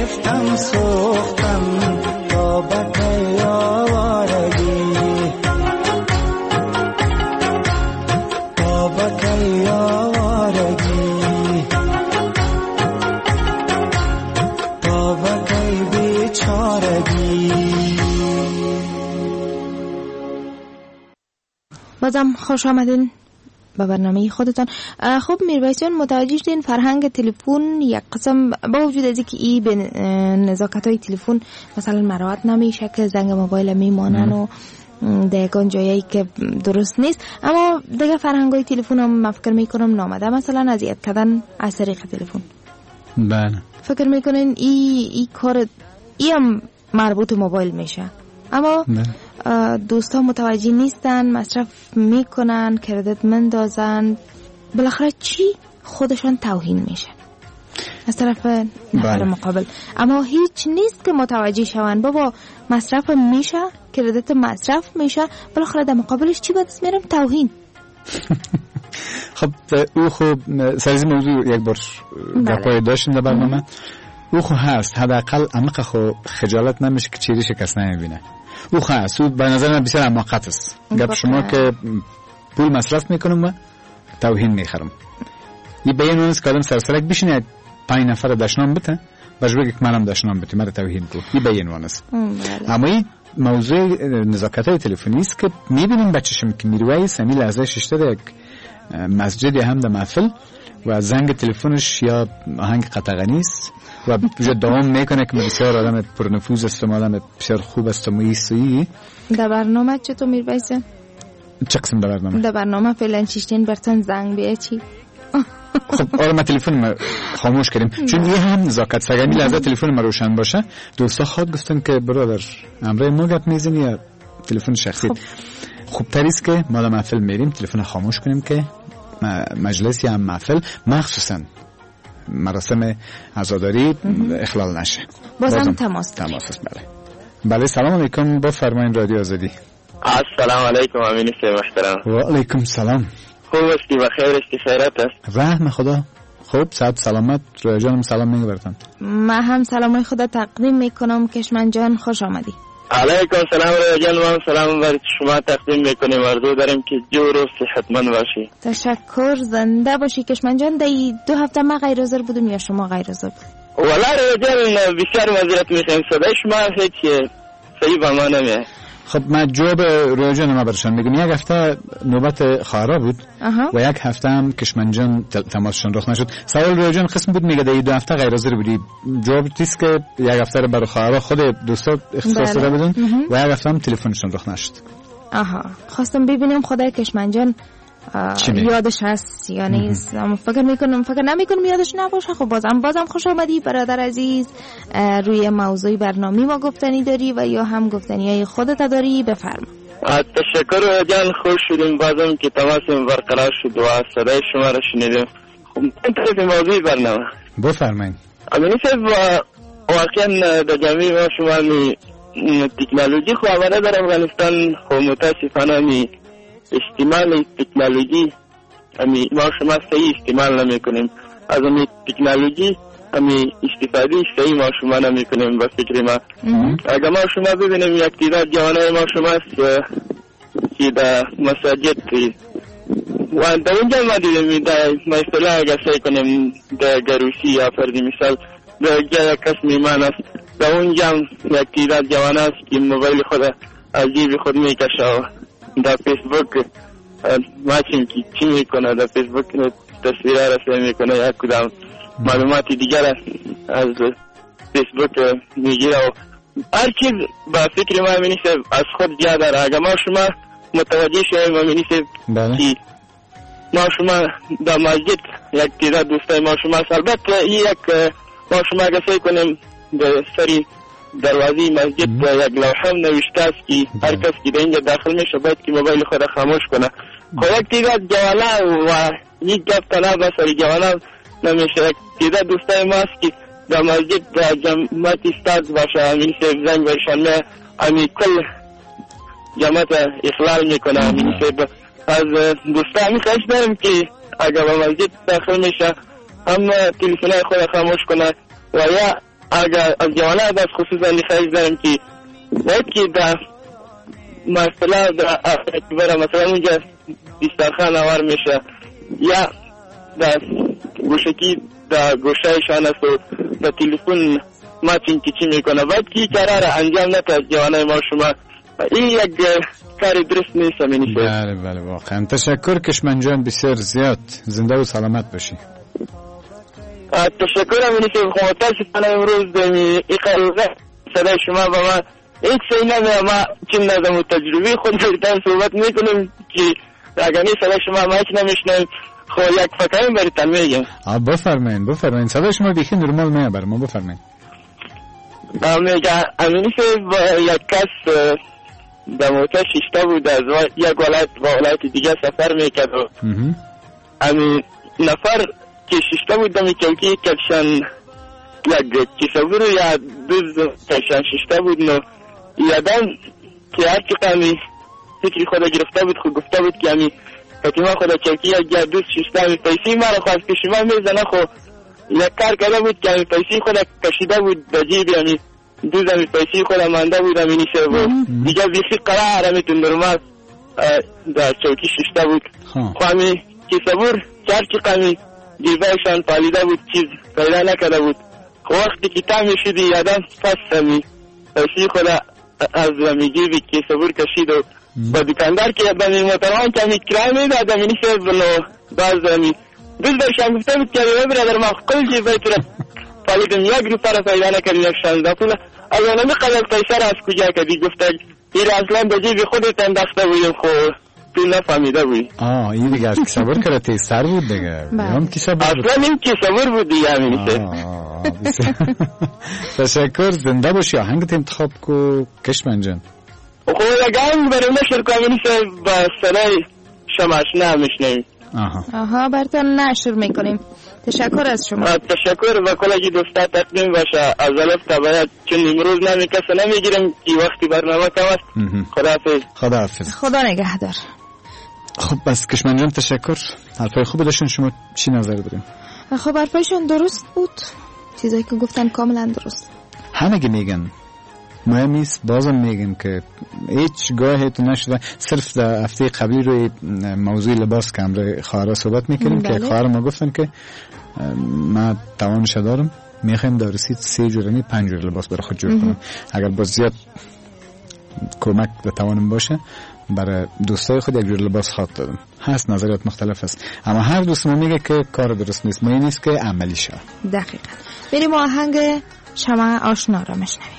گرفتم سوختم تا بکی آوارگی تا بکی آوارگی تا بکی بیچارگی. بازم خوش آمدین به برنامه خودتان. خب میرویس جان، متوجه شدین فرهنگ تلفن یک قسم با وجود از اینکه ای به نزاکت های تلفن مثلا مراعات نمیشه که زنگ موبایل میمانن و دیگان جایی که درست نیست، اما دیگه فرهنگ های تلفن هم مفکر میکنم نامده، مثلا اذیت کردن از طریق تلفن. بله. فکر میکنین ای کار ای هم مربوط موبایل میشه، اما دوستا متوجه نیستن، مصرف میکنن، کردیت مندازن، بالاخره چی خودشان توهین میشه از طرف نفر مقابل، اما هیچ نیست که متوجه شون بابا مصرف میشه، کردیت مصرف میشه، بالاخره در مقابلش چی بدست میرم؟ توهین. خب او خوب سریز موضوع یک بار گپای داشتیم در برنامه، او خو هست حداقل عمق خو خجالت نمیشه که چیزی شکست نمیبینه، او خو هست، او به نظر من بسیار عماقت است. گپ شما که پول مصرف میکنم و توهین میخرم، یه بیان اونست که آدم سرسرک بشینه 5 نفر دشنام بته باش بگه که منم دشنام بته مرا توهین کو، یه بیان اونست. اما این موضوع نزاکت های تلفنی است که میبینیم بچه‌شم که میرویس همین لحظه ششته در یک مسجد هم در محفل و زنگ تلفنش یا آهنگ قطغنی است و دوام میکنه که بسیار آدم پرنفوذ است و آدم بسیار خوب است و مویسی. در برنامه چطور میرویس؟ چه قسم در برنامه؟ در برنامه فعلا چیشتین برتن زنگ بیه چی؟ خب آره ما تلفن ما خاموش کردیم چون یه هم نزاکت سگمی لحظه تلفن ما روشن باشه. دوستا خود گفتن که برادر امره ما گپ میزنی یا تلفن شخصی؟ خوب تریست که ما در محفل میریم تلفن خاموش کنیم که مجلس یا محفل مخصوصا مراسم عزاداری اخلال نشه. بازم تماس است. بله سلام علیکم، با فرمایین رادیو آزادی. السلام علیکم امین صاحب محترم. و علیکم سلام. خوب استی و خیر استی؟ خیرت است؟ رحم خدا. خوب صحت سلامت. رویا جانم سلام میگه براتون. من هم سلامای خدا تقدیم میکنم. کشمن جان خوش آمدی. علیکم سلام رویا جان، من سلام بر شما تقدیم میکنیم. آرزو داریم که جور و صحتمند باشی. تشکر، زنده باشی کشمن جان. دی 2 هفته من غیر حاضر بودم یا شما غیر حاضر بود؟ والله رویا جان بسیار معذرت میخوایم، صدای شما هیچ صحیح به ما نمیاد. خب من جواب رویا جان ما برشان میگم. یک هفته نوبت خواهرا بود و یک هفته هم کشمن جان تماسشون رخ نشد. سوال رویا جان قسم بود میگه دی 2 هفته غیر حاضر بودی. جواب تیست که یک هفته رو برای خواهرا خود دوستا اختصاص داده بودن و یک هفته هم تلفنشون رخ نشد. خواستم ببینم خدای کشمن جان یادش هست یا نیست. فکر نمیکنم یادش نباشه. خب بازم خوش آمدی برادر عزیز. روی موضوع برنامه ما گفتنی داری و یا هم گفتنی های خودت داری؟ بفرما. تشکر جان، خوش شدیم بازم که تماسیم برقرار شد و صدای شما را شنیدیم. خب این طرف موضوع برنامه بفرمایید. امینی صاحب واقعا در جمعی ما شما تکنولوژی خو آمده در افغانستان خو متاسفانه استعمال تکنولوژی ما شما صحیح استعمال نمی کنیم. از امی تکنولوژی استفاده صحیح ما شما نمی کنیم. به فکر ما اگر ما شما ببینیم یک تعداد جوانای ما شما که در مساجد و در اونجا ما دیدیم در مثلا اگر سعی کنیم در گروسی یا فردی مثال در اونجا یک کس میمان است، در اونجا یک تعداد جوان است که موبایل خود از جیب خود میکشه در فیسبوک ماچین که چی میکنه، در فیسبوک تصویره رسه میکنه یا کدام معلوماتی دیگر از فیسبوک میگیره و هر چیز با فکر ما امینیسه از خود جا داره. اگر ما شما متوجه شویم امینیسه که ما شما در مسجد یک تعداد دوستای ما شما البته یک ما شما اگر سعی کنیم در سری دروازی مسجد یک لوحه نوشته است که هر کس که در اینجا داخل میشه باید که موبایل خود خاموش کنه. خب یک تعداد جوانا و یک گفت تنها با سری جوانا نمیشه. یک تعداد دوستای ما است که در مسجد در جماعت استاد باشه امین صاحب زنگ برشان می امی کل جماعت اخلال میکنه. امین صاحب از دوستا همی خواهش دارم که اگر با مسجد داخل میشه هم تلفنهای خود خاموش کنه و یا اگر از جوانه از خصوصا خواهش دارم که باید که در مسئله در برای مثلا اونجا دسترخوان آور میشه یا در گوشکی در گوشهشان است و در تلفن ماتین که چی میکنه باید که کار را انجام نده جوانه ما شما. این یک کار درست نیست. بله بله واقعا تشکر کشمن جان بسیار زیاد. زنده و سلامت باشی. تشکر امینی که متاسفانه امروز این قلقه صدای شما با ما هیچ سی نمیه. ما چون ندم و تجربه خود بریتان صحبت میکنیم که اگر این صدای شما ما هیچ نمیشنیم خب یک فکرین بریتان میگیم. بفرمین صدای شما بیخی نرمال میه بر ما. بفرمین. میگه امینی که با یک کس در موتر شیشته بود از یک ولایت با ولایت دیگه سفر میکرد و امین نفر که شیشته بود دمی چوکی کشن یک کسابور یا دوز کشن شیشته بود نو یادم که هر چی قمی فکری خدا گرفته بود خود گفته بود که امی فتیما خدا چوکی یک دوز شیشته امی پیسی ما را خواست که شما میزنه خو یک کار کرده بود که امی پیسی خدا کشیده بود در جیبی امی دوز امی پیسی خدا مانده بود امی نیشه بود دیگه بیخی قرار امی تندرماز در چوکی شیشته بود خو امی کسابور چهر چی قمی جیبایشان پالیده بود چیز پیدا نکرده بود. وقتی که تامی شدی یادم پس همی پیسی خدا از همی جیبی که صبور کشید و با دکاندار که یادمی موتروان که همی کرای میداد همی نیشه بلو باز همی دوز برشان گفته بود که همی برادر ما قل جیبای تو را پالیدم یک روپا را پیدا نکردی یک 16 پوله از اونمی قدر پیسه را از کجا کردی گفته ایر اصلا به جیبی خودت انداخته بودیم خو تو نفهمیده بود. این دیگه از کسابور کرده تیستر بود دیگه. اصلا این کسابور بود دیگه همینیشه. تشکر. زنده باشی. آهنگت انتخاب کو کشمن جان. خب یک آهنگ برای نشر که همینیشه با صدای شما اشنا میشنیم. براتون نشر میکنیم. تشکر از شما. تشکر و کلاگی دوستا تقدیم باشه. از الف تا باید چون امروز نمی کسا نمیگیرم که وقتی برنامه کم است. خداحافظ. خدا نگهدار. خب بس کشمن جان تشکر. حرفای خوب داشتن. شما چی نظر دارین؟ خب حرفایشون درست بود. چیزایی که گفتن کاملا درست. همه میگن مهم نیست. بازم میگم که هیچ گاهی تو نشده. صرف در هفته قبلی روی موضوع لباس که امروز خواهرها صحبت میکنیم که خواهر ما گفتن که ما توانش دارم میخوایم در رسید 3 جور 5 جور لباس برای خود جور کنم. اگر باز زیاد کمک به توانم باشه برای دوستای خود یک جور لباس خواد دادم. هست نظریات مختلف است اما هر دوست ما میگه که کار درست نیست. مهم نیست که عملی شه. دقیقاً. بریم آهنگ شمع آشنا را بشنویم.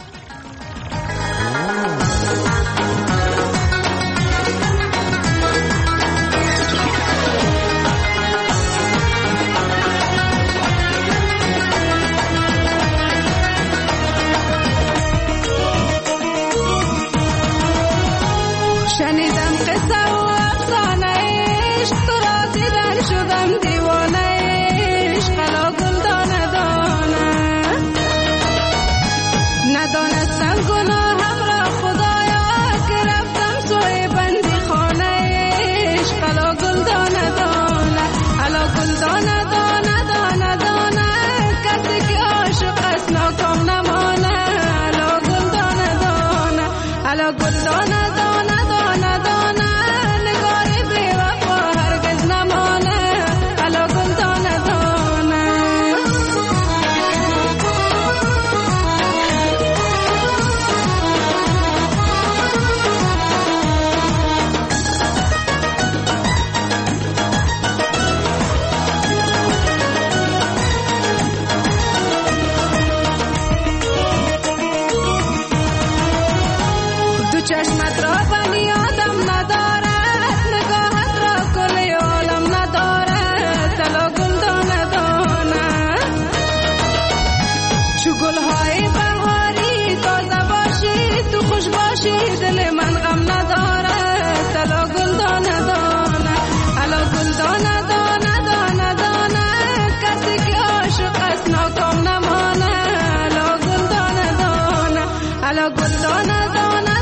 شنیدم قصه و افسانه عشق تو را دیدن شدم دیوانه عشق الا گل دانه دانه ندانستم گناهم را خدایا که رفتم سوی بندی خانه عشق الا گل دانه دانه الا گل دانه دانه دانه دانه کسی که عاشق است ناکام نمانه الا گل دانه دانه الا گل دانه چشمت را بنی آدم ندارد نگاهت را کل عالم ندارد تلا گل دانه دانه چو گلهای بهاری تازه باشی تو خوش باشی دل من غم ندارد تلا گل دانه دانه الا گل دانه دانه دانه دانه کسی که عاشق است ناکام نمانه الا گل دانه دانه الا گل دانه دانه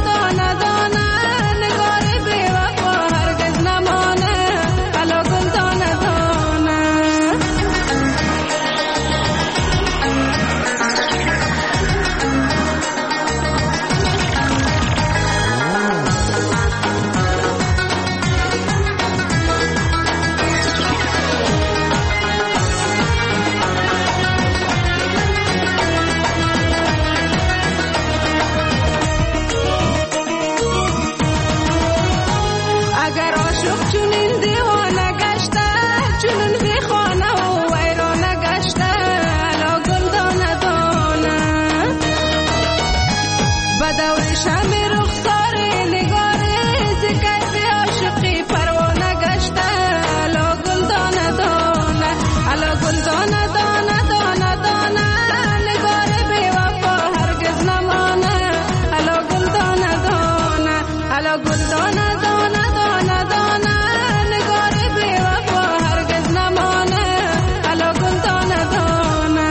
شمع رخسار نگاره ز کیف عاشقی پروانه گشته الا گل دانه دانه الا گل دانه دانه دانه دانه نگار بی وفا هرگز نمانه الا گل دانه دانه الا گل دانه دانه دانه دانه نگار بی وفا هرگز نمانه الا گل دانه دانه.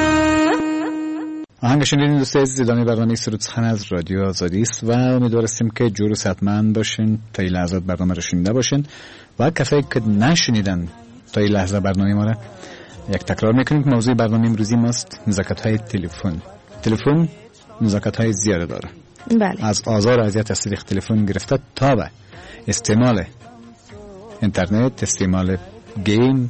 آهنگ شنیدین دوستای عزیز، ادامه برنامه سرود سخن از رادیو آزادی است و امیدوارستیم که جور و صحتمند باشین، تا این لحظات برنامه رو شنیده باشین و کسایی که نشنیدن تا این لحظه برنامه ما را یک تکرار میکنیم که موضوع برنامه امروزی ماست نزاکت‌های تلفن نزاکت‌های زیاده داره. بله. از آزار و اذیت از طریق تلفن گرفته تا به استعمال اینترنت، استعمال گیم،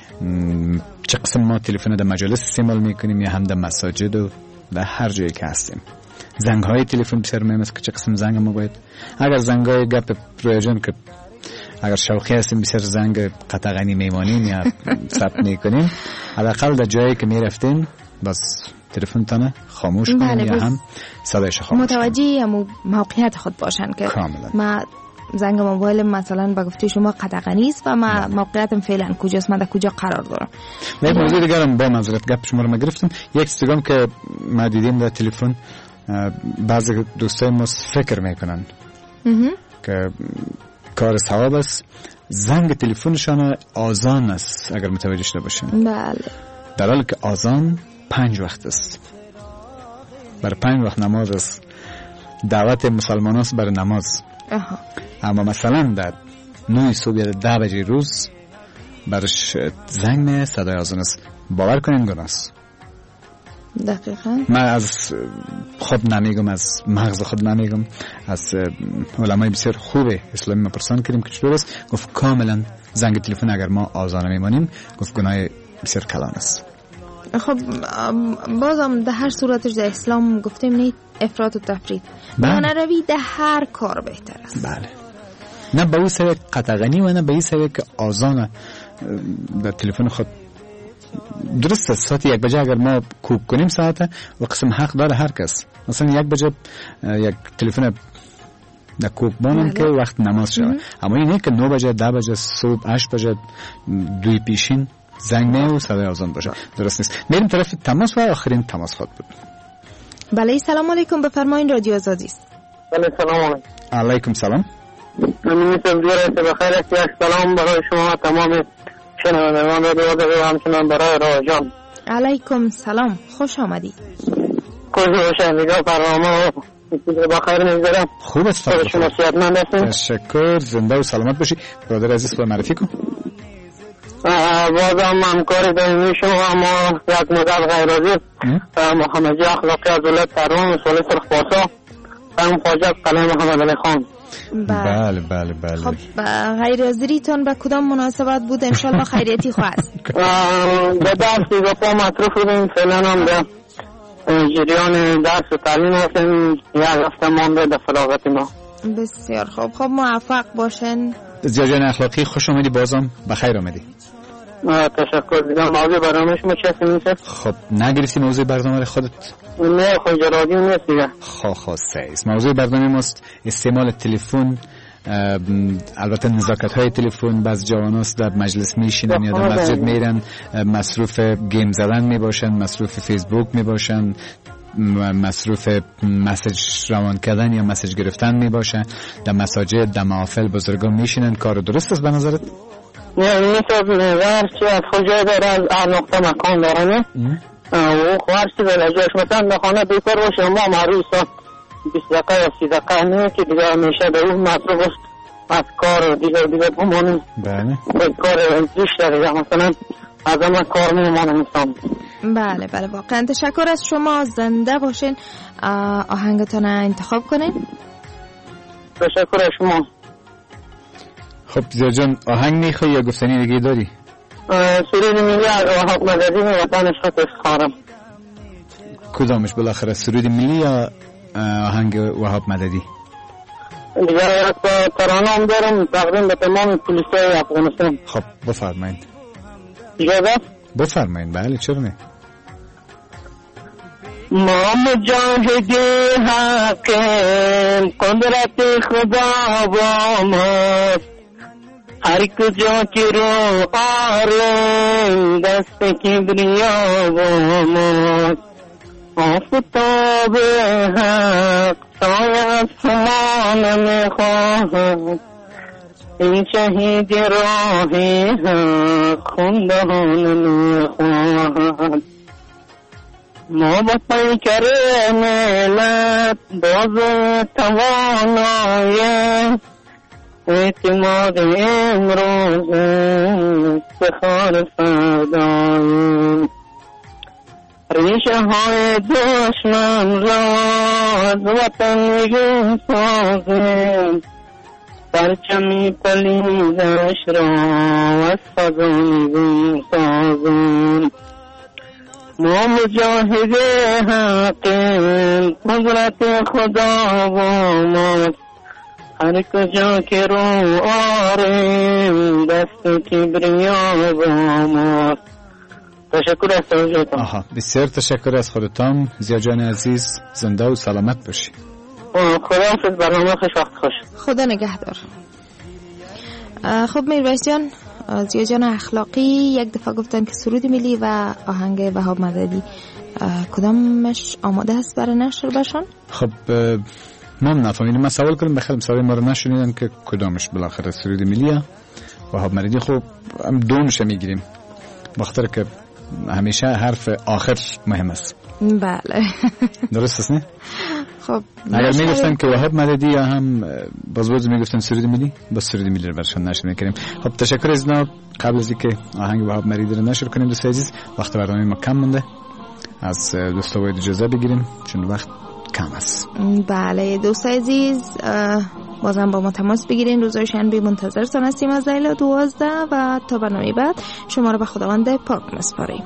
چه قسم ما تلفن در مجالس استعمال میکنیم یا هم در مساجد و در هر جایی که هستیم. زنگ های تلفن بسیار مهم است که چه قسم زنگ ما باید، اگر زنگ های گپ پروژن که اگر شوقی هستیم بسیار زنگ قطعانی میمانیم یا ثبت میکنیم، حداقل در جایی که میرفتیم بس تلفن تانه خاموش کنیم یا هم صدایش خاموش متوجه موقعیت خود باشن که کاملا. ما زنگ موبایل مثلا با گفته شما قطعانی است و ما موقعیتم فعلا کجاست، من در کجا قرار دارم. یک موضوع دیگر هم با معذرت گپ شما رو ما گرفتم. یک استگام که ما دیدیم در تلفن بعضی دوستای ما فکر میکنن که کار ثواب است، زنگ تلفنشان آذان است اگر متوجه شده باشین. بله. در حالی که آذان 5 وقت است، برای 5 وقت نماز است، دعوت مسلمان است برای نماز. اما مثلا در 9 صبح یا 10 بجه روز برش زنگ می صدای آذان است. باور کنین گناه است. دقیقاً. من از خود نمیگم، از مغز خود نمیگم، از علمای بسیار خوب اسلامی ما پرسان کردیم که چطور است. گفت کاملا زنگ تلفن اگر ما آذان میمانیم گفت گناه بسیار کلان است. خب بازم در هر صورتش در اسلام گفتیم نه افراط و تفرید، نه روی در هر کار بهتر است. بله. نه به اون سبب قطعانی و نه به این سبب که آذان در تلفن خود درست است. ساعت 1 بجه اگر ما کوک کنیم ساعت و قسم حق داره هر کس، مثلا 1 بجه یک تلفن در کوک بانم که وقت نماز شود. اما اینه که 9 بجه 10 بجه صبح 8 بجه 2 پیشین زنگ نه و صدای آذان باشه، درست نیست. میریم طرف تماس و آخرین تماس خود بود. بله سلام علیکم، بفرمایید رادیو آزادی است. بله سلام علیکم سلام. من میتونم بخیر است. یک سلام برای شما تمام شنوندگان رادیو آزادی و همچنان برای راجان. علیکم سلام، خوش آمدید. خوش باشید. نگاه برنامه بخیر میگذارم. خوب است. شما صحتمند هستید؟ تشکر، زنده و سلامت باشی. برادر عزیز تو معرفی کن. بازم همکاری دائمی شما اما یک مدت غیرازی محمدی اخلاقی از ولایت تهران سال سرخپاسا هم خواجه قلعه محمد علی خان. بله بله بله. خب غیرحاضریتون به کدام مناسبت بود؟ انشالله خیریتی خواست. به درس گفتا مصروف بودیم، فعلا هم به جریان درس و تعلیم هستیم. یک هفته مانده در فراغت ما. بسیار خوب. خب موفق باشین. جریان اخلاقی خوش آمدی، بازم بخیر آمدی. تشکر. دیگه موضوع برنامه شما چه میشه؟ خب نگرفتی موضوع برنامه خودت؟ نه خود رادیو نیست دیگه. خب سیز موضوع برنامه ماست استعمال تلفن. البته نزاکت های تلفن. بعض جواناست در مجلس میشینن یا در مسجد میرن مصروف گیم زدن میباشن، مصروف فیسبوک میباشن، مصروف مسیج روان کردن یا مسیج گرفتن میباشن، در مساجد در محافل بزرگان میشینن. کار درست است به نظرت؟ نه میتونم هرچی از خجای داره از هر نقطه مکان داره و هرچی داره جاش مثلا در خانه بیکار باشه ما معروف 20 دقیقه یا 30 دقیقه نه که دیگه همیشه در اون مصروف است از کار دیگه بمانیم. بله کار بیشتر دیگه مثلا از همه کار میمانم انسان. بله بله واقعا تشکر از شما، زنده باشین. آهنگتون انتخاب کنین. تشکر از شما. خب زیاد جان آهنگ میخوایی یا گفتنی دیگه داری؟ سرود ملی از وهاب مددی وطن عشق افتخارم. کدامش بالاخره، سرود ملی یا آهنگ وهاب مددی؟ دیگه یک ترانه هم دارم تقدیم به تمام پلیسای افغانستان. خب بفرمایید. اجازه؟ بفرمایید. بله چرا نه. ما مجاهد حق قدرت خدا با ماست هر کجا که رو آریم دست کبریا با ماست آفتاب حق سایه از سمان میخواهد این شهید راه حق خوندهان میخواهد ما با پیکر ملت باز توانای اعتماد امروز افتخار فردای ریشه های دشمن را از وطن نگه سازیم پرچمی پلیدش را از فضای سازیم ما مجاهد حق قدرت خدا و ماست هر کجا که رو آریم دست کبریا با ماست. تشکر از توجهتان. بسیار تشکر از خودتان زیا جان عزیز، زنده و سلامت باشی. خدا حافظ، برنامه خوش، وقت خوش. خدا نگهدار. خب میرویس جان، زیا جان اخلاقی یک دفعه گفتن که سرود ملی و آهنگ وهاب مددی کدامش آماده است برای نشر باشن؟ خب ما نفهمیدیم، من سوال کنم بخیر مثلا ما رو نشنیدن که کدامش بالاخره سرود ملیه وهاب مددی. خب هم دومش میگیریم بخاطر که همیشه حرف آخر مهم است. بله درست است نه؟ خب اگر میگفتن که وهاب مددی یا هم باز میگفتن سرود ملی، بس سرود ملی رو برشان نشر میکنیم. خب تشکر از جناب. قبل از اینکه آهنگ وهاب مددی رو نشر کنیم دوست عزیز، وقت برنامه ما کم مونده، از دوستا باید اجازه بگیریم چون وقت کم است. بله دوست عزیز، بازم با ما تماس بگیرین. روزهای شنبه منتظرتان هستیم از لیلا 12 و تا برنامه بعد شما رو به خداوند پاک میسپاریم.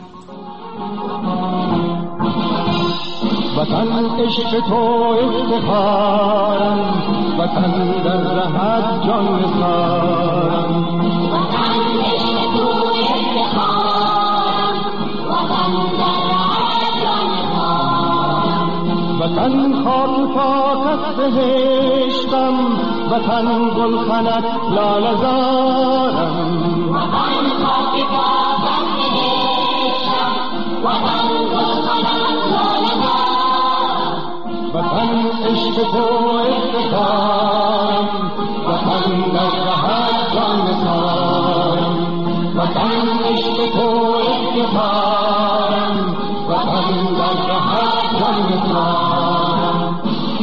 وطن عشق تو افتخارم، وطن در رهت جان نثارم. وطن عشق تو افتخارم، وطن در رهت جان نثارم. وطن خاک پاکت بهشتم، وطن گلخنت لاله زارم. وطن خاک پاکت بهشتم، وطن گلخنت لاله زارم. وطن عشق تو افتخارم، وطن در رهت جان نثارم. وطن عشق تو افتخارم، وطن در رهت جان نثارم.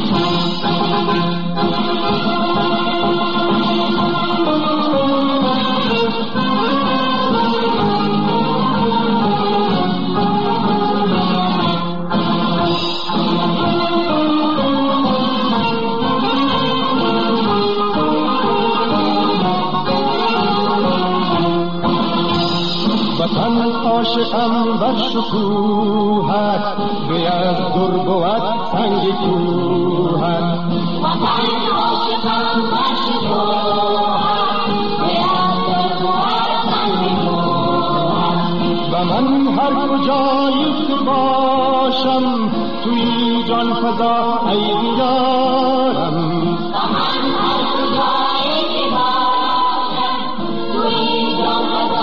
وطن عاشقم بر شکوهت، به از در بود سنگ کوهت. وطن عاشقم بر شکوهت، به از در بود سنگ کوهت. و من هر کجایی که باشم توی جان فضا ای دیارم. و من هر کجایی که باشم توی جان فضا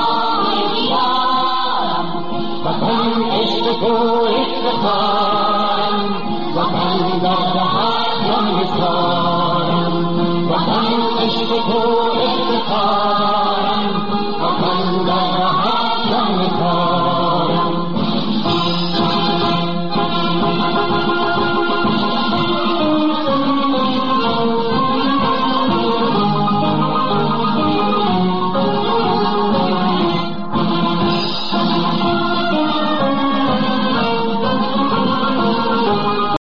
وطن عشق تو افتخارم، وطن در